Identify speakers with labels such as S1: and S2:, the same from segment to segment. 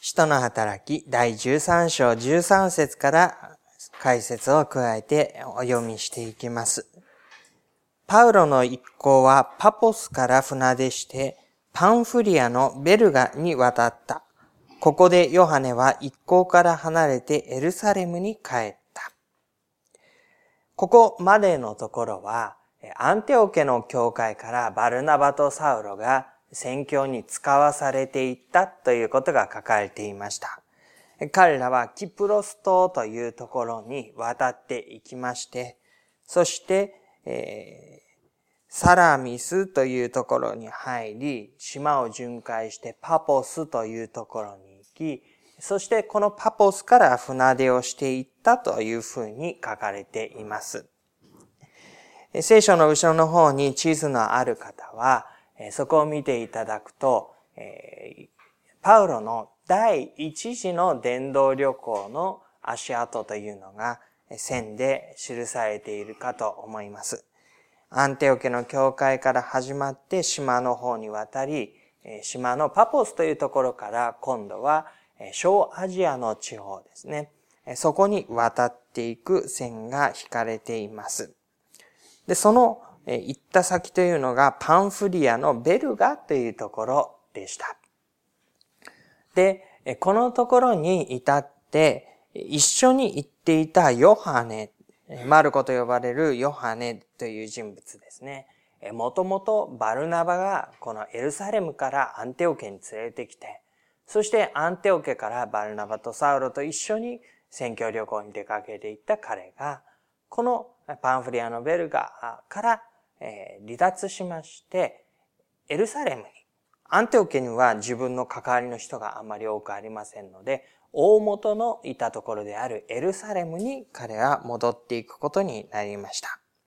S1: 使徒の働き第13章13節から解説を加えてお読みしていきます。パウロの一行はパポスから船出してパンフリアのベルガに渡った。ここでヨハネは一行から離れてエルサレムに帰った。ここまでのところはアンテオケの教会からバルナバとサウロが宣教に使わされていったということが書かれていました。彼らはキプロス島というところに渡っていきまして、そして、サラミスというところに入り、島を巡回してパポスというところに行き、そしてこのパポスから船出をしていったというふうに書かれています。聖書の後ろの方に地図のある方は、そこを見ていただくと、パウロの第一次の伝道旅行の足跡というのが線で記されているかと思います。アンテオケの教会から始まって島の方に渡り、島のパポスというところから今度は小アジアの地方ですね。そこに渡っていく線が引かれています。で、その行った先というのがパンフリアのベルガというところでした。で、このところに至って一緒に行っていたヨハネ、マルコと呼ばれるヨハネという人物ですね。もともとバルナバがこのエルサレムからアンテオケに連れてきて、そしてアンテオケからバルナバとサウロと一緒に宣教旅行に出かけていった彼が、このパンフリアのベルガから離脱しまして、エルサレムに、アンテオケには自分の関わりの人があまり多くありませんので、大元のいたところであるエルサレムに彼は戻っていくことになりました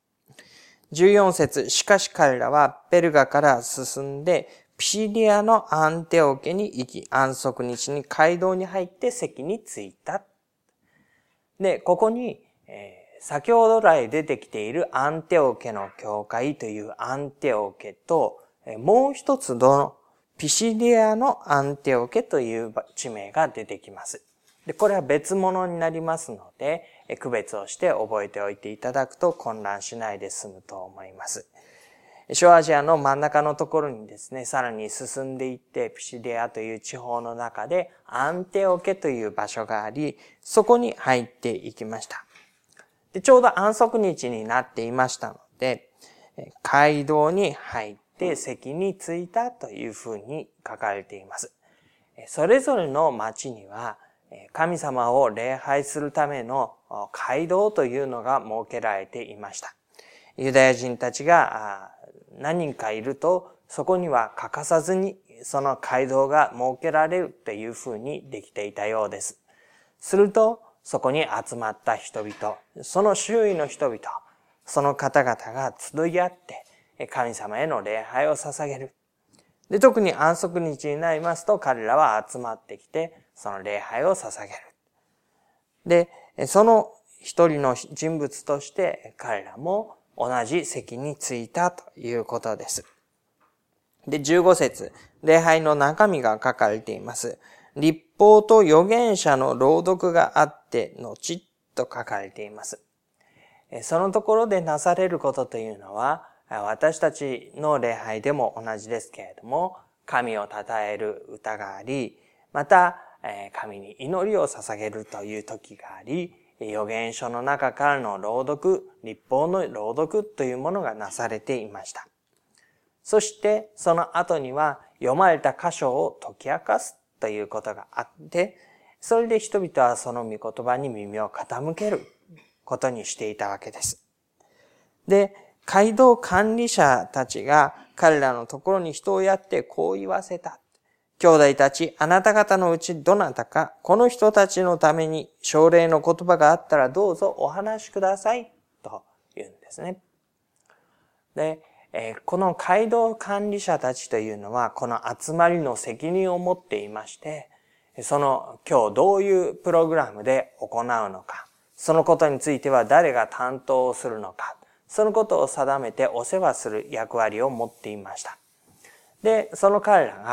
S1: 。14節、しかし彼らはベルガから進んで、ピシディアのアンテオケに行き、安息日に街道に入って席に着いた。で、ここに、先ほど来出てきているアンテオケの教会というアンテオケと、もう一つのピシディアのアンテオケという地名が出てきます。で、これは別物になりますので、区別をして覚えておいていただくと混乱しないで済むと思います。小アジアの真ん中のところにですね、さらに進んでいって、ピシディアという地方の中でアンテオケという場所があり、そこに入っていきました。で、ちょうど安息日になっていましたので、街道に入って席に着いたというふうに書かれています。それぞれの町には、神様を礼拝するための街道というのが設けられていました。ユダヤ人たちが何人かいると、そこには欠かさずにその街道が設けられるというふうにできていたようです。すると、そこに集まった人々、その周囲の人々、その方々が集い合って神様への礼拝を捧げる。で、特に安息日になりますと彼らは集まってきてその礼拝を捧げる。で、その一人の人物として彼らも同じ席に着いたということです。で、15節、礼拝の中身が書かれています。律法と預言者の朗読があって後と書かれています。そのところでなされることというのは、私たちの礼拝でも同じですけれども、神を称える歌があり、また、神に祈りを捧げるという時があり、預言書の中からの朗読、律法の朗読というものがなされていました。そして、その後には読まれた箇所を解き明かすということがあって、それで人々はその御言葉に耳を傾けることにしていたわけです。で、街道管理者たちが彼らのところに人をやってこう言わせた。兄弟たち、あなた方のうちどなたか、この人たちのために奨励の言葉があったらどうぞお話しください、と言うんですね。で、この街道管理者たちというのは、この集まりの責任を持っていまして、その今日どういうプログラムで行うのか、そのことについては誰が担当するのか、そのことを定めてお世話する役割を持っていました。で、その彼らが、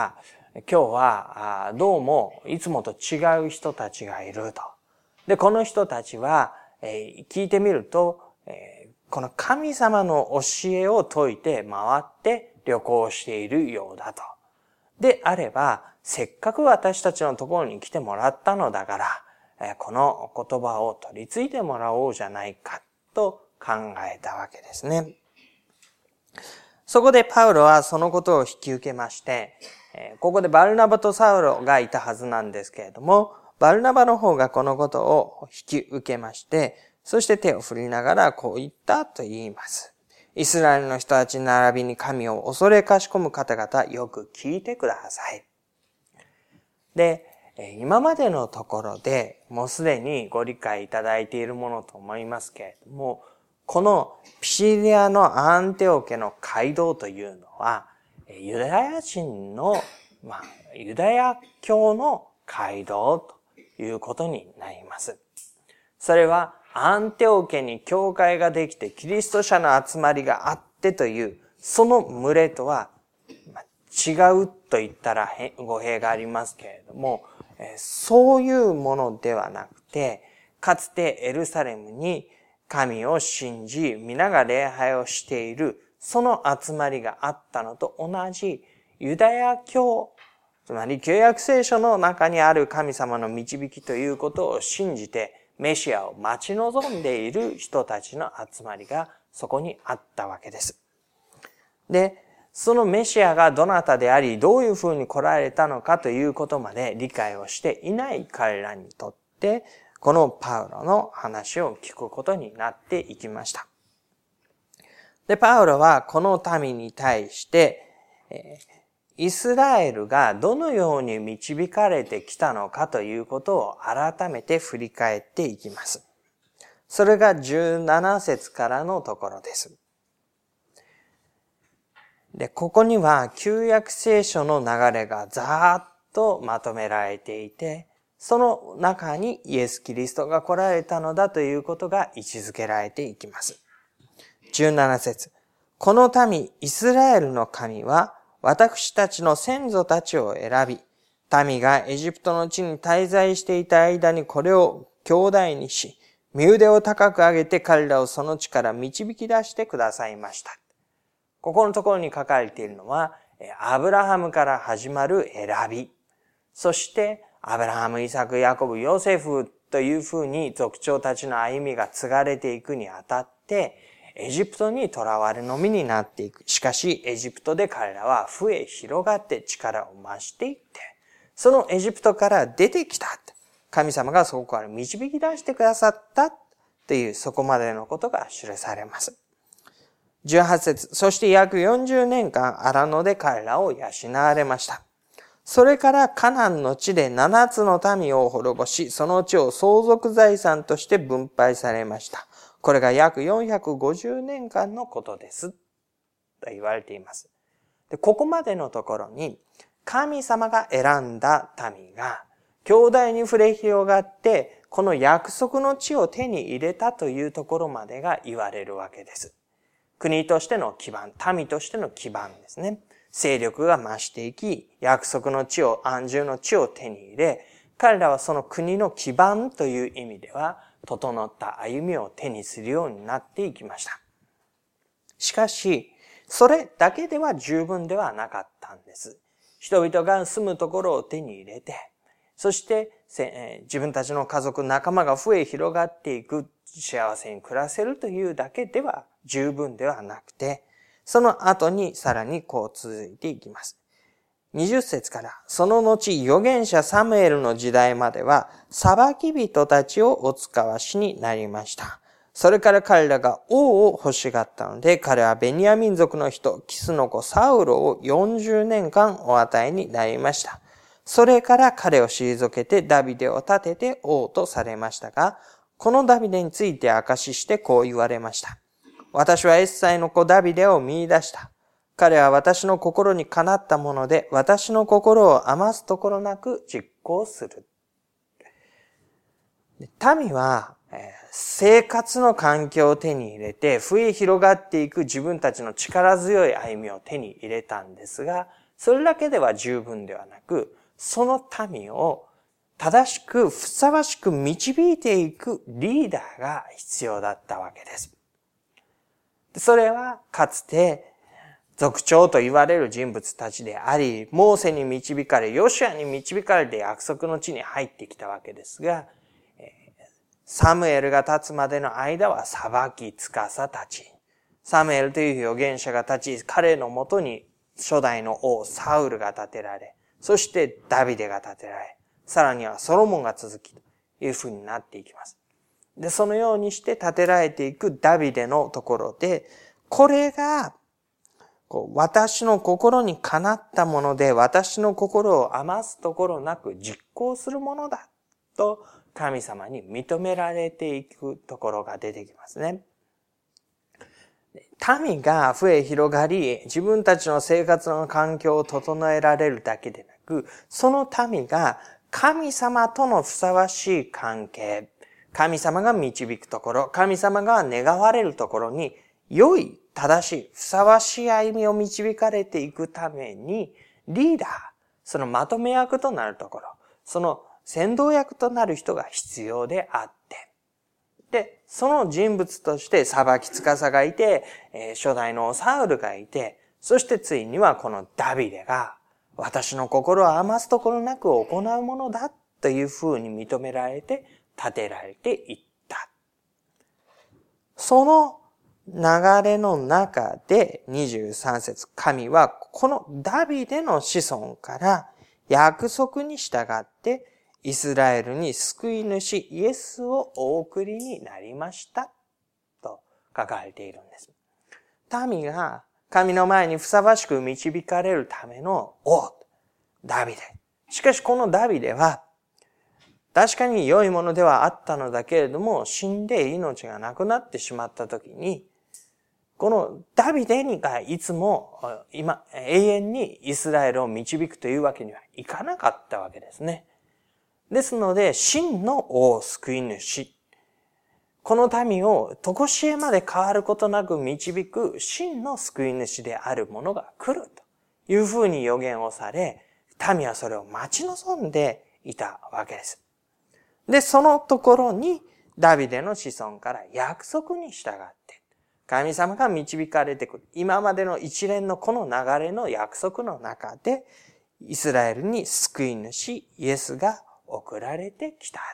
S1: 今日はどうもいつもと違う人たちがいると。で、この人たちは聞いてみると、この神様の教えを説いて回って旅行しているようだと。であれば、せっかく私たちのところに来てもらったのだから、この言葉を取り継いでもらおうじゃないかと考えたわけですね。そこでパウロはそのことを引き受けまして、ここでバルナバとサウロがいたはずなんですけれども、バルナバの方がこのことを引き受けまして、そして手を振りながらこう言ったと言います。イスラエルの人たち並びに神を恐れかしこむ方々、よく聞いてください。で、今までのところでもうすでにご理解いただいているものと思いますけれども、このピシディアのアンテオケの街道というのは、ユダヤ人の、ユダヤ教の街道ということになります。それはアンテオケに教会ができてキリスト者の集まりがあってという、その群れとは違うと言ったら語弊がありますけれども、そういうものではなくて、かつてエルサレムに神を信じ、皆が礼拝をしている、その集まりがあったのと同じユダヤ教、つまり旧約聖書の中にある神様の導きということを信じて、メシアを待ち望んでいる人たちの集まりがそこにあったわけです。で、そのメシアがどなたであり、どういうふうに来られたのかということまで理解をしていない彼らにとって、このパウロの話を聞くことになっていきました。で、パウロはこの民に対して、イスラエルがどのように導かれてきたのかということを改めて振り返っていきます。それが17節からのところです。で、ここには旧約聖書の流れがざーっとまとめられていて、その中にイエス・キリストが来られたのだということが位置づけられていきます。17節。この民、イスラエルの神は、私たちの先祖たちを選び、民がエジプトの地に滞在していた間にこれを兄弟にし、身腕を高く上げて彼らをその地から導き出してくださいました。ここのところに書かれているのは、アブラハムから始まる選び、そしてアブラハム、イサク、ヤコブ、ヨセフというふうに族長たちの歩みが継がれていくにあたって、エジプトに囚われの身になっていく。しかし、エジプトで彼らは増え広がって力を増していって、そのエジプトから出てきた。神様がそこから導き出してくださったという、そこまでのことが記されます。18節。そして約40年間荒野で彼らを養われました。それからカナンの地で7つの民を滅ぼし、その地を相続財産として分配されました。これが約450年間のことです。と言われています。で、ここまでのところに、神様が選んだ民が、兄弟に触れ広がって、この約束の地を手に入れたというところまでが言われるわけです。国としての基盤、民としての基盤ですね。勢力が増していき、約束の地を、安住の地を手に入れ、彼らはその国の基盤という意味では、整った歩みを手にするようになっていきました。しかし、それだけでは十分ではなかったんです。人々が住むところを手に入れて、そして自分たちの家族、仲間が増え広がっていく、幸せに暮らせるというだけでは十分ではなくて、その後にさらにこう続いていきます。20節から、その後預言者サムエルの時代までは、裁き人たちをお使わしになりました。それから彼らが王を欲しがったので、彼はベニヤ民族の人、キスの子サウロを40年間お与えになりました。それから彼を退けてダビデを立てて王とされましたが、このダビデについて証ししてこう言われました。私はエッサイの子ダビデを見出した。彼は私の心にかなったもので、私の心を余すところなく実行する。民は、生活の環境を手に入れて、増え広がっていく自分たちの力強い歩みを手に入れたんですが、 それだけでは十分ではなく、その民を正しくふさわしく導いていくリーダーが必要だったわけです。それはかつて族長と言われる人物たちであり、モーセに導かれ、ヨシュアに導かれて約束の地に入ってきたわけですが、サムエルが立つまでの間は裁き司たち。サムエルという預言者が立ち、彼のもとに初代の王サウルが立てられ、そしてダビデが立てられ、さらにはソロモンが続きというふうになっていきます。で、そのようにして立てられていくダビデのところで、これが私の心にかなったもので、私の心を余すところなく実行するものだと神様に認められていくところが出てきますね。民が増え広がり、自分たちの生活の環境を整えられるだけでなく、その民が神様とのふさわしい関係、神様が導くところ、神様が願われるところに、良い、正しい、ふさわしい歩みを導かれていくために、リーダー、そのまとめ役となるところ、その先導役となる人が必要であって、で、その人物として裁き司がいて、初代のサウルがいて、そしてついにはこのダビデが、私の心を余すところなく行うものだというふうに認められて、立てられていった。その流れの中で23節、神はこのダビデの子孫から約束に従ってイスラエルに救い主イエスをお送りになりましたと書かれているんです。民が神の前にふさわしく導かれるための王、ダビデ。しかしこのダビデは確かに良いものではあったのだけれども、死んで命がなくなってしまったときに、このダビデがいつも永遠にイスラエルを導くというわけにはいかなかったわけですね。ですので、真の王救い主。この民を常しえまで変わることなく導く真の救い主である者が来るというふうに予言をされ、民はそれを待ち望んでいたわけです。で、そのところにダビデの子孫から約束に従って、神様が導かれてくる。今までの一連のこの流れの約束の中で、イスラエルに救い主イエスが送られてきた。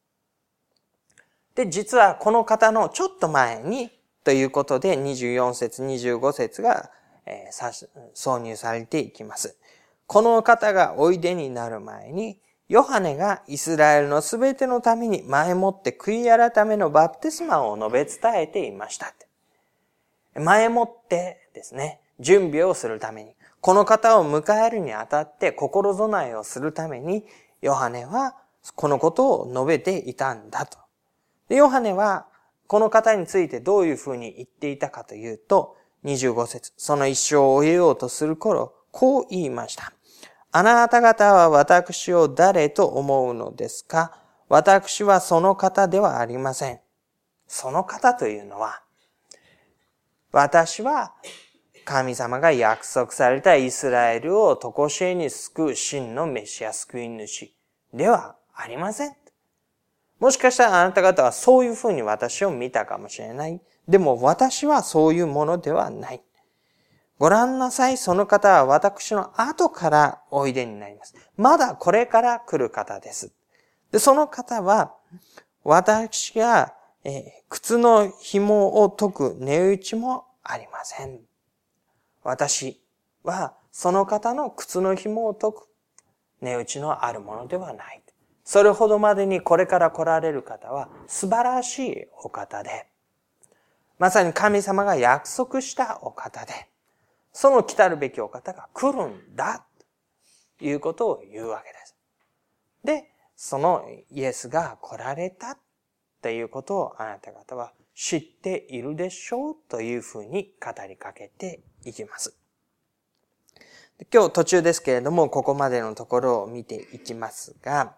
S1: で、実はこの方のちょっと前にということで24節、25節が挿入されていきます。この方がおいでになる前に、ヨハネがイスラエルのすべてのために前もって悔い改めのバプテスマを述べ伝えていました。前もってですね、準備をするために、この方を迎えるにあたって心備えをするために、ヨハネはこのことを述べていたんだと。で、ヨハネはこの方についてどういうふうに言っていたかというと、25節、その一生を終えようとする頃、こう言いました。あなた方は私を誰と思うのですか？私はその方ではありません。その方というのは、私は神様が約束されたイスラエルを常しえに救う真のメシア救い主ではありません。もしかしたらあなた方はそういうふうに私を見たかもしれない。でも私はそういうものではない。ご覧なさい、その方は私の後からおいでになります。まだこれから来る方です。で、その方は、私が、靴の紐を解く値打ちもありません。私はその方の靴の紐を解く値打ちのあるものではない。それほどまでにこれから来られる方は素晴らしいお方で、まさに神様が約束したお方で、その来たるべきお方が来るんだということを言うわけです。で、そのイエスが来られたということをあなた方は知っているでしょうというふうに語りかけていきます。今日途中ですけれども、ここまでのところを見ていきますが、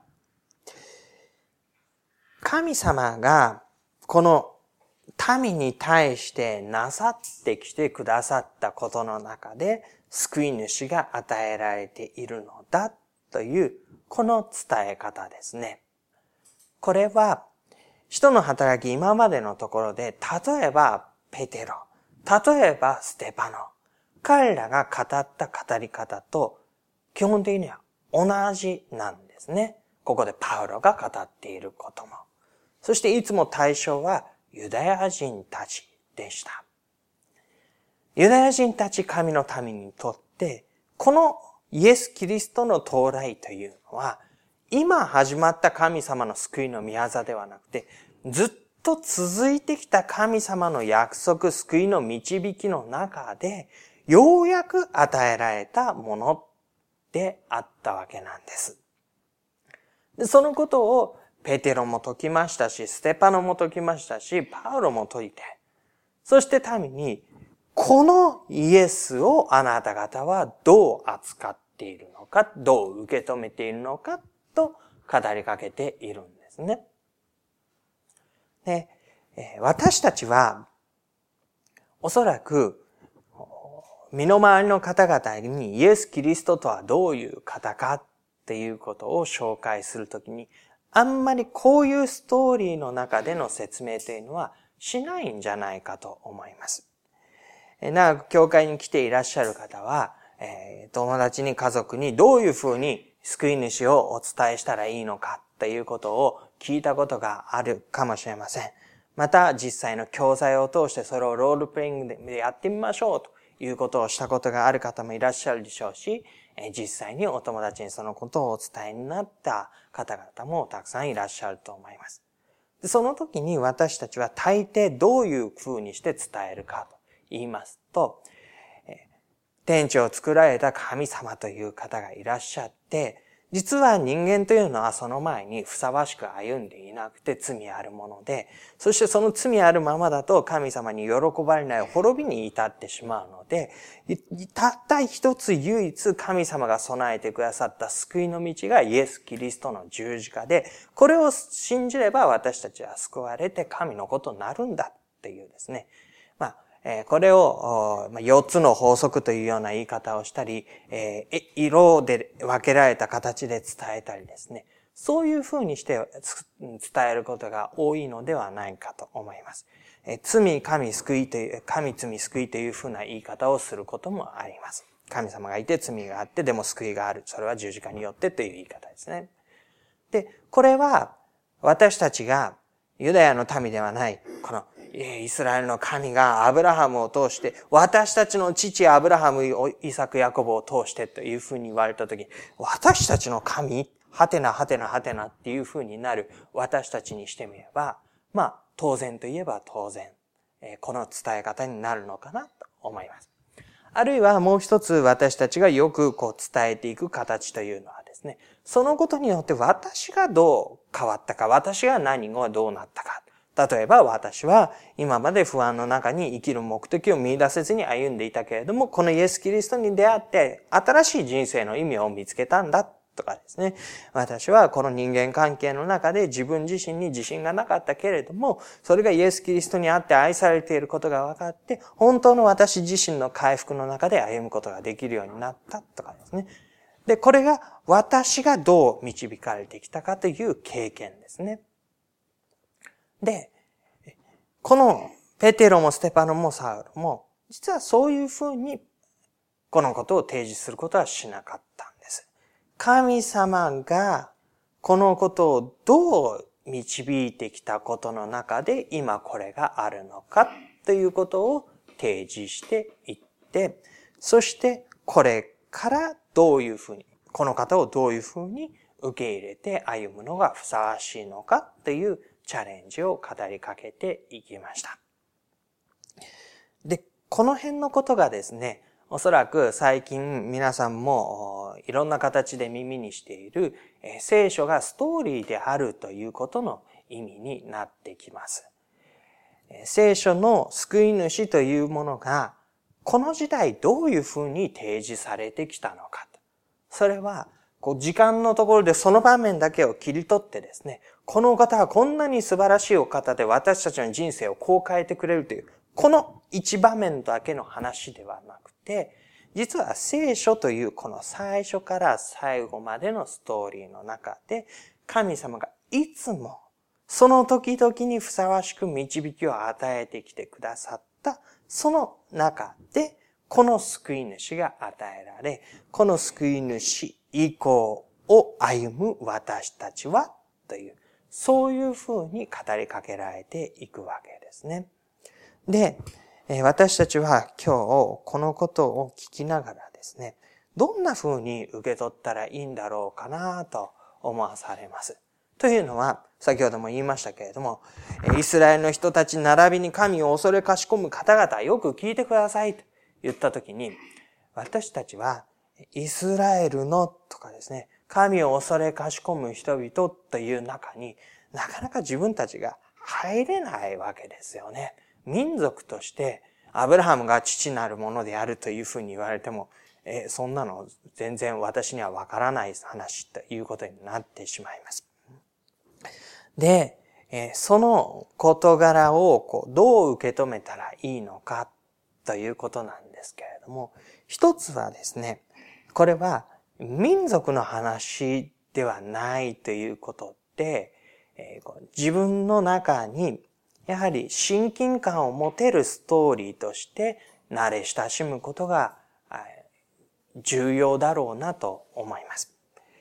S1: 神様がこの民に対してなさってきてくださったことの中で、 救い主が与えられているのだというこの伝え方ですね。これは使徒の働き今までのところで、例えばペテロ、例えばステパノ、彼らが語った語り方と基本的には同じなんですね。ここでパウロが語っていることも。そしていつも対象はユダヤ人たちでした。ユダヤ人たち神の民にとって、このイエス・キリストの到来というのは、今始まった神様の救いの御業ではなくて、ずっと続いてきた神様の約束、救いの導きの中で、ようやく与えられたものであったわけなんです。でそのことをペテロも説きましたし、ステパノも説きましたし、パウロも説いて、そして民に、このイエスをあなた方はどう扱っているのか、どう受け止めているのかと語りかけているんですね。で、私たちはおそらく身の回りの方々にイエス・キリストとはどういう方かっていうことを紹介するときに、あんまりこういうストーリーの中での説明というのはしないんじゃないかと思います。長く教会に来ていらっしゃる方は、友達に家族にどういうふうに救い主をお伝えしたらいいのかっていうことを聞いたことがあるかもしれません。また実際の教材を通してそれをロールプレイングでやってみましょうということをしたことがある方もいらっしゃるでしょうし、実際にお友達にそのことをお伝えになった方々もたくさんいらっしゃると思います。でその時に私たちは大抵どういう風にして伝えるかと言いますと、天地を作られた神様という方がいらっしゃって、実は人間というのはその前にふさわしく歩んでいなくて罪あるもので、そしてその罪あるままだと神様に喜ばれない滅びに至ってしまうので、たった一つ唯一神様が備えてくださった救いの道がイエス・キリストの十字架で、これを信じれば私たちは救われて神のことになるんだっていうですね。これを4つの法則というような言い方をしたり、色で分けられた形で伝えたりですね。そういうふうにして伝えることが多いのではないかと思います。罪、神、救いという、神、罪、救いというふうな言い方をすることもあります。神様がいて罪があって、でも救いがある。それは十字架によってという言い方ですね。で、これは私たちがユダヤの民ではない、このイスラエルの神がアブラハムを通して、私たちの父アブラハム、イサク、ヤコブを通してというふうに言われたとき、私たちの神はてなはてなはてなっていうふうになる私たちにしてみれば、当然といえば当然、この伝え方になるのかなと思います。あるいはもう一つ私たちがよく伝えていく形というのはですね、そのことによって私がどう変わったか、私が何がどうなったか。例えば私は今まで不安の中に生きる目的を見出せずに歩んでいたけれども、このイエス・キリストに出会って新しい人生の意味を見つけたんだとかですね。私はこの人間関係の中で自分自身に自信がなかったけれども、それがイエス・キリストにあって愛されていることが分かって、本当の私自身の回復の中で歩むことができるようになったとかですね。で、これが私がどう導かれてきたかという経験ですね。で、このペテロもステパノもサウロも、実はそういうふうにこのことを提示することはしなかったんです。神様がこのことをどう導いてきたことの中で今これがあるのかということを提示していって、そしてこれからどういうふうに、この方をどういうふうに受け入れて歩むのがふさわしいのかというチャレンジを語りかけていきました。で、この辺のことがですね、おそらく最近皆さんもいろんな形で耳にしている聖書がストーリーであるということの意味になってきます。聖書の救い主というものがこの時代どういうふうに提示されてきたのか。それは時間のところでその場面だけを切り取ってですね、このお方はこんなに素晴らしいお方で私たちの人生をこう変えてくれるという、この一場面だけの話ではなくて、 実は聖書というこの最初から最後までのストーリーの中で、神様がいつもその時々にふさわしく導きを与えてきてくださった、その中で、この救い主が与えられ、この救い主以降を歩む私たちは、という、そういうふうに語りかけられていくわけですね。で、私たちは今日このことを聞きながらですね、どんな風に受け取ったらいいんだろうかなと思わされます。というのは、先ほども言いましたけれども、イスラエルの人たち並びに神を恐れかしこむ方々、よく聞いてくださいと言ったときに、私たちはイスラエルのとかですね、神を恐れかしこむ人々という中になかなか自分たちが入れないわけですよね。民族としてアブラハムが父なるものであるというふうに言われても、そんなの全然私にはわからない話ということになってしまいます。で、その事柄をどう受け止めたらいいのかということなんですけれども、一つはですね、これは民族の話ではないということで、自分の中にやはり親近感を持てるストーリーとして慣れ親しむことが重要だろうなと思います。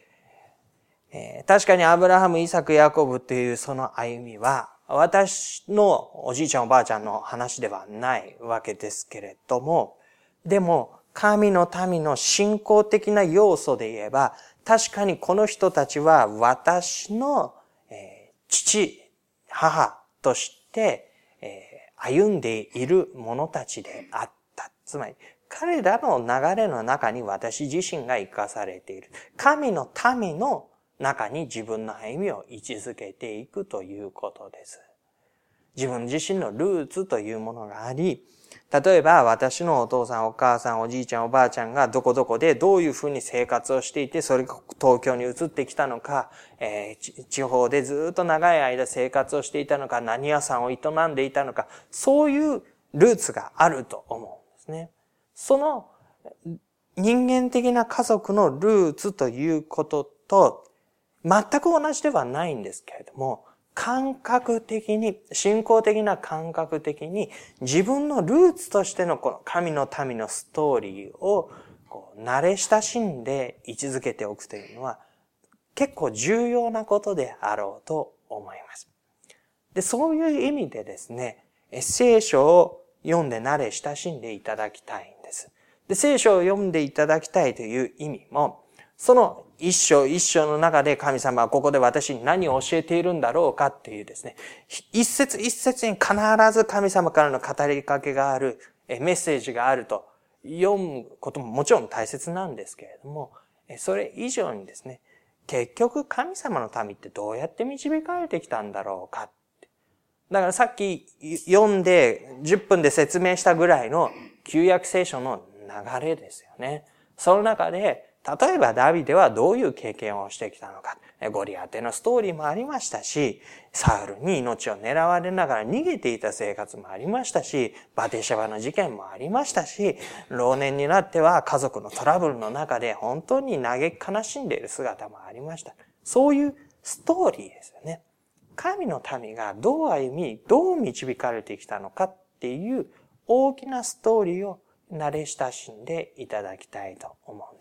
S1: 確かにアブラハム、イサク、ヤコブというその歩みは私のおじいちゃんおばあちゃんの話ではないわけですけれども、でも神の民の信仰的な要素で言えば、確かにこの人たちは私の父、母として歩んでいる者たちであった。つまり彼らの流れの中に私自身が生かされている。神の民の中に自分の歩みを位置づけていくということです。自分自身のルーツというものがあり、例えば私のお父さんお母さんおじいちゃんおばあちゃんがどこどこでどういうふうに生活をしていて、それが東京に移ってきたのか、地方でずっと長い間生活をしていたのか、何屋さんを営んでいたのか、そういうルーツがあると思うんですね。その人間的な家族のルーツということと全く同じではないんですけれども、感覚的に、信仰的な感覚的に自分のルーツとしてのこの神の民のストーリーを慣れ親しんで位置づけておくというのは結構重要なことであろうと思います。で、そういう意味でですね、聖書を読んで慣れ親しんでいただきたいんです。で、聖書を読んでいただきたいという意味も、その一章一章の中で神様はここで私に何を教えているんだろうかっていうですね、一節一節に必ず神様からの語りかけがある、メッセージがあると読むことももちろん大切なんですけれども、それ以上にですね、結局神様の民ってどうやって導かれてきたんだろうかって。だからさっき読んで10分で説明したぐらいの旧約聖書の流れですよね。その中で例えばダビデはどういう経験をしてきたのか。ゴリアテのストーリーもありましたし、サウルに命を狙われながら逃げていた生活もありましたし、バテシャバの事件もありましたし、老年になっては家族のトラブルの中で本当に嘆き悲しんでいる姿もありました。そういうストーリーですよね。神の民がどう歩み、どう導かれてきたのかっていう大きなストーリーを慣れ親しんでいただきたいと思うんです。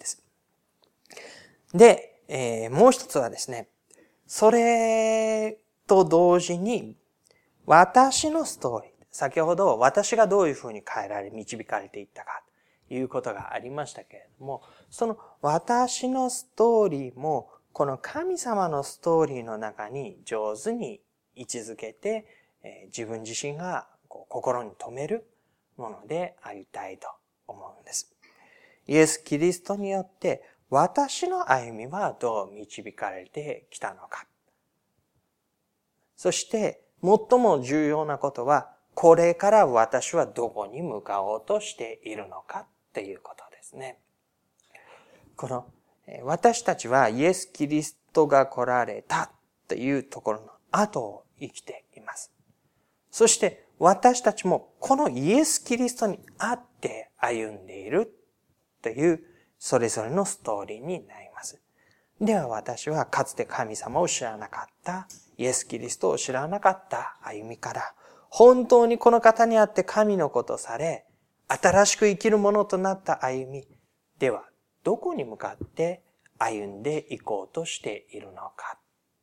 S1: で、もう一つはですね、それと同時に私のストーリー、先ほど私がどういうふうに変えられ、導かれていったかということがありましたけれども、その私のストーリーもこの神様のストーリーの中に上手に位置づけて、自分自身が心に留めるものでありたいと思うんです。イエス・キリストによって私の歩みはどう導かれてきたのか。そして最も重要なことは、これから私はどこに向かおうとしているのかっていうことですね。この私たちはイエス・キリストが来られたというところの後を生きています。そして私たちもこのイエス・キリストにあって歩んでいるというそれぞれのストーリーになります。では私はかつて神様を知らなかった、イエス・キリストを知らなかった歩みから、本当にこの方にあって神の子とされ、新しく生きるものとなった歩みでは、どこに向かって歩んでいこうとしているのか。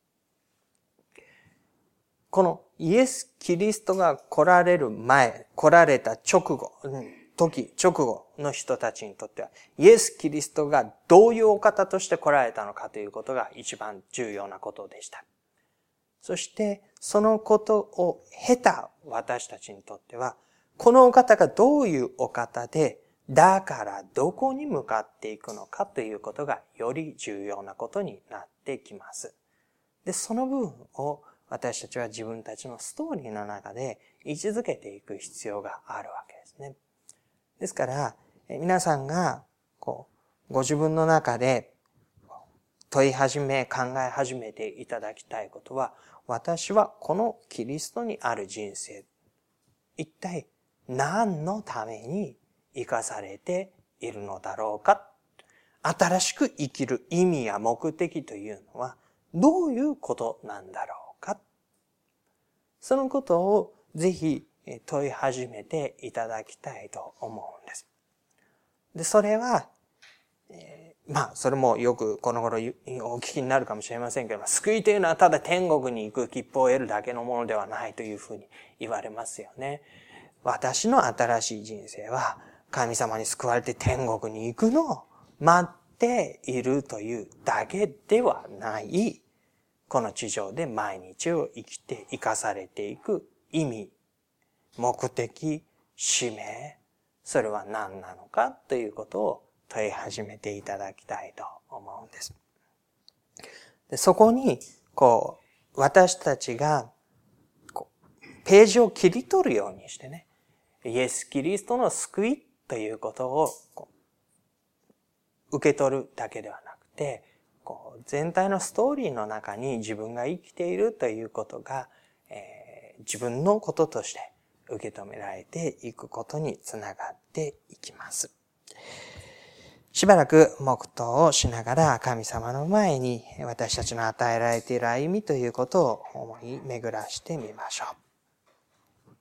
S1: このイエス・キリストが来られる前、来られた直後の人たちにとっては、イエス・キリストがどういうお方として来られたのかということが一番重要なことでした。そして、そのことを経た私たちにとっては、このお方がどういうお方で、だからどこに向かっていくのかということがより重要なことになってきます。で、その部分を私たちは自分たちのストーリーの中で位置づけていく必要があるわけですね。ですから、皆さんがご自分の中で問い始め、考え始めていただきたいことは、私はこのキリストにある人生、一体何のために生かされているのだろうか。新しく生きる意味や目的というのはどういうことなんだろうか。そのことをぜひ問い始めていただきたいと思うんです。で、それは、それもよくこの頃お聞きになるかもしれませんけど、救いというのはただ天国に行く切符を得るだけのものではないというふうに言われますよね。私の新しい人生は神様に救われて天国に行くのを待っているというだけではない、この地上で毎日を生かされていく意味、目的、使命、それは何なのかということを問い始めていただきたいと思うんです。で、そこに、私たちが、ページを切り取るようにしてね、イエス・キリストの救いということを受け取るだけではなくて、全体のストーリーの中に自分が生きているということが、自分のこととして受け止められていくことにつながっていきます。しばらく黙祷をしながら神様の前に私たちの与えられている歩みということを思い巡らしてみましょう。